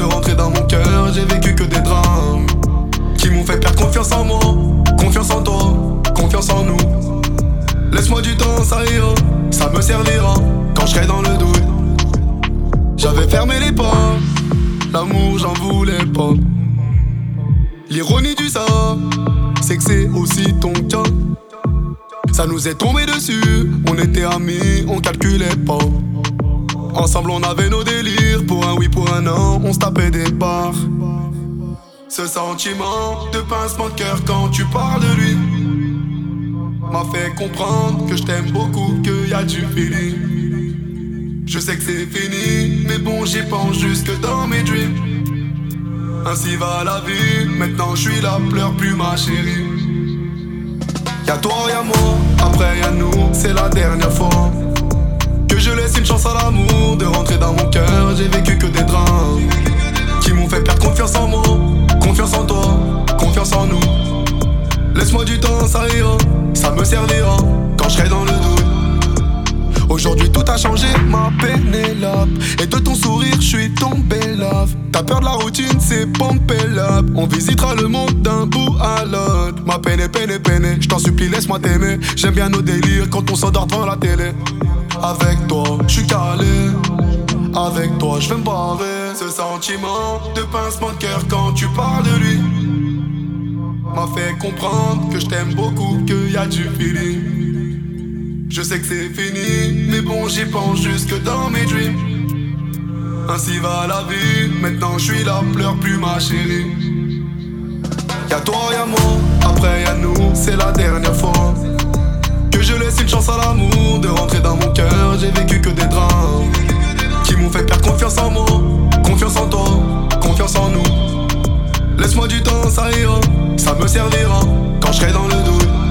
de rentrer dans mon cœur. J'ai vécu que des drames qui m'ont fait perdre confiance en moi, confiance en toi, confiance en nous. Laisse-moi du temps, ça ira, ça me servira quand je serai dans le doute. J'avais fermé les portes, l'amour j'en voulais pas. L'ironie du sort, c'est que c'est aussi ton cas. Ça nous est tombé dessus, on était amis, on calculait pas. Ensemble on avait nos délires, pour un oui, pour un non, on se tapait des barres. Ce sentiment de pincement de cœur quand tu parles de lui m'a fait comprendre que je t'aime beaucoup, qu'il y a du feeling. Je sais que c'est fini, mais bon j'y pense jusque dans mes dreams. Ainsi va la vie, maintenant je suis là, pleure plus ma chérie. Y'a toi, y'a moi, après y'a nous, c'est la dernière fois que je laisse une chance à l'amour de rentrer dans mon cœur. J'ai vécu que des drames qui m'ont fait perdre confiance en moi, confiance en toi, confiance en nous. Laisse-moi du temps, ça ira, ça me servira quand je serai dans le doute. Aujourd'hui tout a changé, ma Pénélope, et de ton sourire je suis tombé love. T'as peur de la routine, c'est pompé love. On visitera le monde d'un bout à l'autre. Ma peine, je t'en supplie laisse-moi t'aimer. J'aime bien nos délires quand on s'endort devant la télé. Avec toi, je suis calé, avec toi je vais me barrer. Ce sentiment de pincement de cœur quand tu parles de lui m'a fait comprendre que je t'aime beaucoup, qu'il y a du feeling. Je sais que c'est fini, mais bon j'y pense jusque dans mes dreams. Ainsi va la vie, maintenant je suis là, pleure plus ma chérie. Y'a toi, y'a moi, après y'a nous, c'est la dernière fois que je laisse une chance à l'amour de rentrer dans mon cœur. J'ai vécu que des drames qui m'ont fait perdre confiance en moi, confiance en toi, confiance en nous. Laisse-moi du temps, ça ira, ça me servira quand je serai dans le doute.